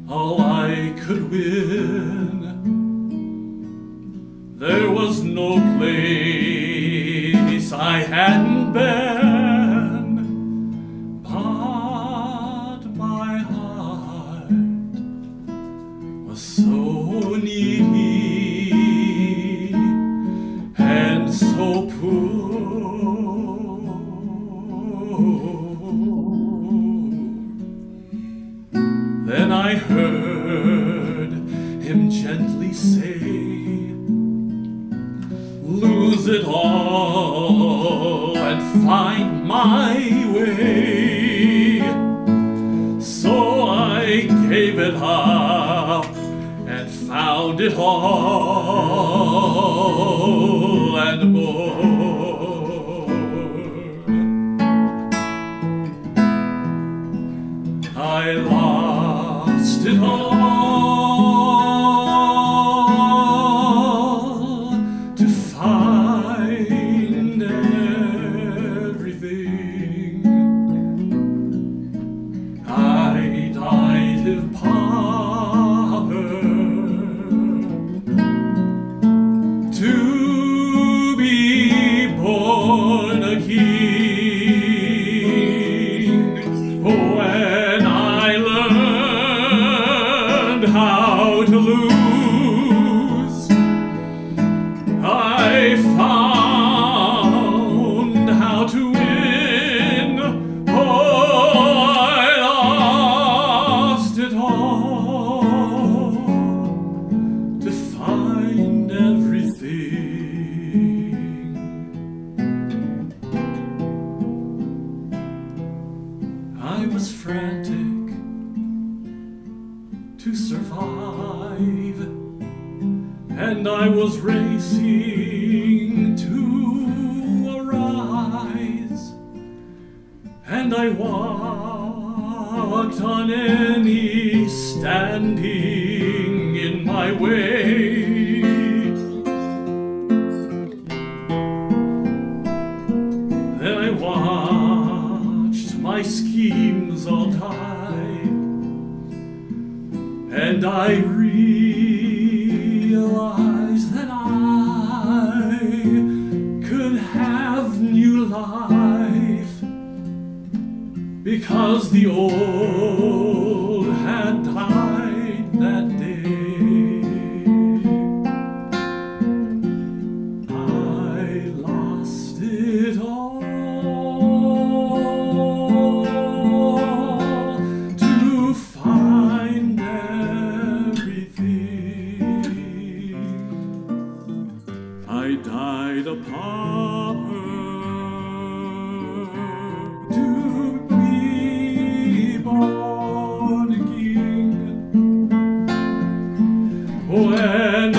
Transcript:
all I could win. There was no place I hadn't been, but my heart was so needy and so poor. Then I heard him gently say, lose it all and find my way. So I gave it up and found it all and more. I lost it all to find everything. I died of power to be born a king. When I learned how to lose, I found how to win. Oh, I lost it all to find everything. I was frantic to survive, and I was racing to arise, and I walked on any standing in my way. Then I watched my schemes all die, and I realized that I could have new life, because the old had died that day. I lost it all to find everything. I died a pauper to be born a king. When